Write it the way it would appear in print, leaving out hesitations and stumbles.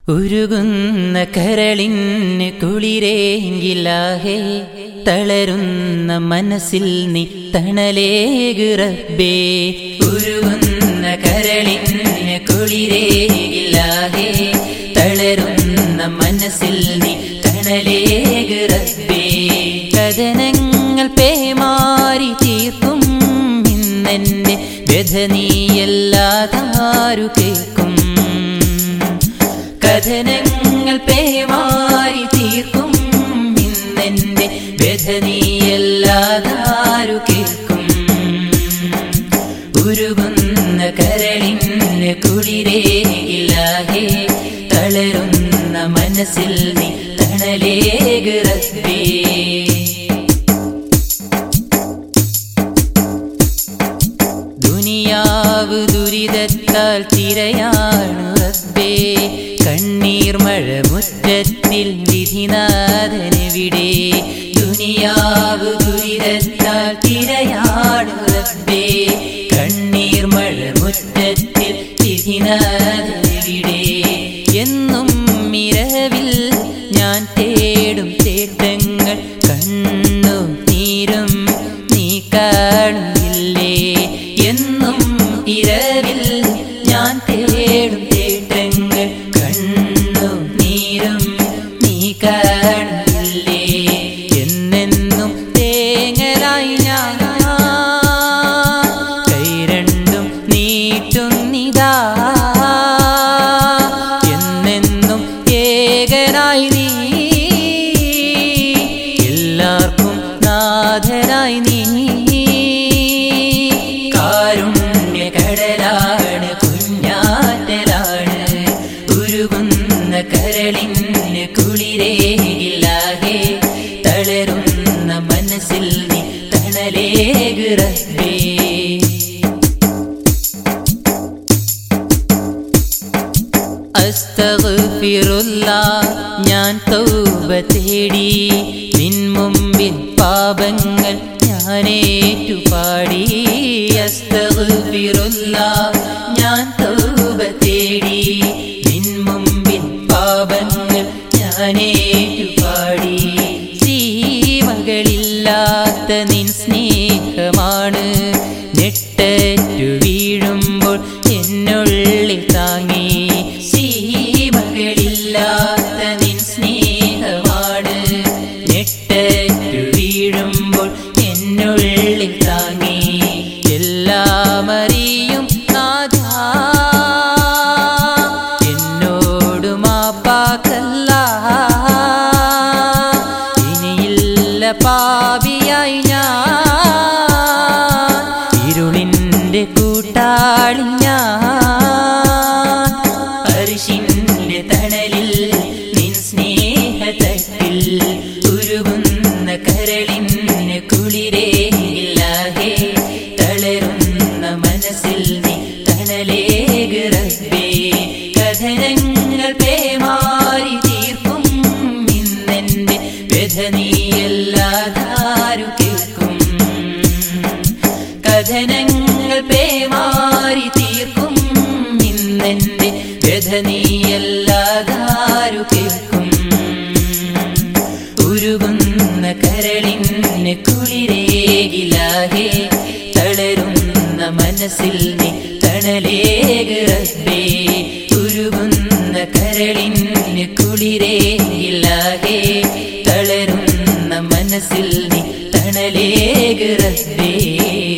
ഉരുകുന്ന കരളിന് കുളിരേങ്കിലാഹേ, തളരുന്ന മനസ്സിൽ നീ തണലേക് റബ്ബേ. ഉരുകുന്ന കരളിന് കുളിരേങ്കിലാഹേ, തളരുന്ന മനസ്സിൽ നീ തണലേക് റബ്ബേ. കഥനങ്ങൾ പേമാരി തീർക്കും ഇന്നെന്റെ വ്യഥ നീയല്ലാതാരു കേൾക്കും. കഥനങ്ങൾ പേമാരി തീർക്കും ഇന്നെന്റെ വ്യഥ നീയല്ലാതാരു കേൾക്കും. ഉരുകുന്ന കരളിന് കുളിരേകിലാഹേ, തളരുന്ന മനസ്സിൽ നീ തണലേക് റബ്ബേ. ദുനിയാവ് ദുരിതത്താൽ തിരയാണു റബ്ബേ, കണ്ണീർ മഴ മുറ്റത്തിൽ വിധിനാഥനെവിടെ. ദുനിയാവ് ദുരിതത്താൽ തിരയാണു റബ്ബേ, കണ്ണീർ മഴ മുറ്റത്തിൽ വിധിനാഥനെവിടെ. എന്നും ഇരവിൽ ഞാൻ തേടും തേട്ടങ്ങൾ കണ്ണു നീരും നീ കാണുന്നില്ലേ. എന്നും ഇരവിൽ ഞാൻ തേടും തേട്ടങ്ങൾ കണ്ണു നീരും നീ കാണുന്നില്ലേ. എന്നെന്നും തേങ്ങലായി ഞാൻ കൈ രണ്ടും നീട്ടുന്നിതാ. എന്നെന്നും ഏകനായി നീ, എല്ലാവർക്കും നാഥനായി നീ. കാരുണ്യകടലാണ് കുഞ്ഞാറ്റലാണ്, ഉരുകുന്ന കരളിന് കുളിരേകിലാകെ, തളരുന്ന മനസ്സിൽ നീ തണലേക് റബ്ബേ. അസ്തഗ്ഫിറുല്ലാഹ് ഞാൻ തൗബ തേടി, നിൻ മുമ്പിൽ പാപങ്ങൾ ഞാനേറ്റുപാടി. അസ്തഗ്ഫിറുല്ലാഹ് ഞാൻ തൗബ തേടി, നിൻ മുമ്പിൽ പാപങ്ങൾ ഞാനേറ്റുപാടി. സീമകളില്ലാത്ത നിൻ സ്നേഹമാണ് ഞെട്ടറ്റു വീഴുമ്പോൾ എന്നുള്ളിൽ താങ്ങി. സീമകളില്ലാത്ത നിൻ സ്നേഹമാണ് ഞെട്ടറ്റു വീഴുമ്പോൾ എന്നുള്ളിൽ താങ്ങി. എല്ലാം അറിയും നാഥാ, എന്നോട് മാപ്പാക്കല്ല. ഇനിയില്ല പാപിയായി ഞാൻ, ഇരുളിന്റെ കൂട്ടാളി ഞാൻ. അർശിന്റെ തണലിൽ നിൻ സ്നേഹത്തട്ടിൽ, ഉരുകുന്ന കരളിന് കുളിരേകിലാകെ, തളരുന്ന മനസ്സിൽ നീ തണലേക് റബ്ബേ. കഥനങ്ങൾ പേമാരി തീർക്കും ഇന്നെന്റെ വ്യഥ നീയല്ലാതാരു കേൾക്കും. കഥനങ്ങൾ പേമാരി തീർക്കും ഇന്നെന്റെ വ്യഥ നീയല്ലാതാരു കേൾക്കും. ഉരുകുന്ന കരളിന് കുളിരേകിലാകെ, തളരുന്ന മനസ്സിൽ നീ തണലേക് റബ്ബേ. ഉരുകുന്ന കരളിന് കുളിരേകിലാകെ, തളരുന്ന മനസ്സിൽ നീ തണലേക് റബ്ബേ.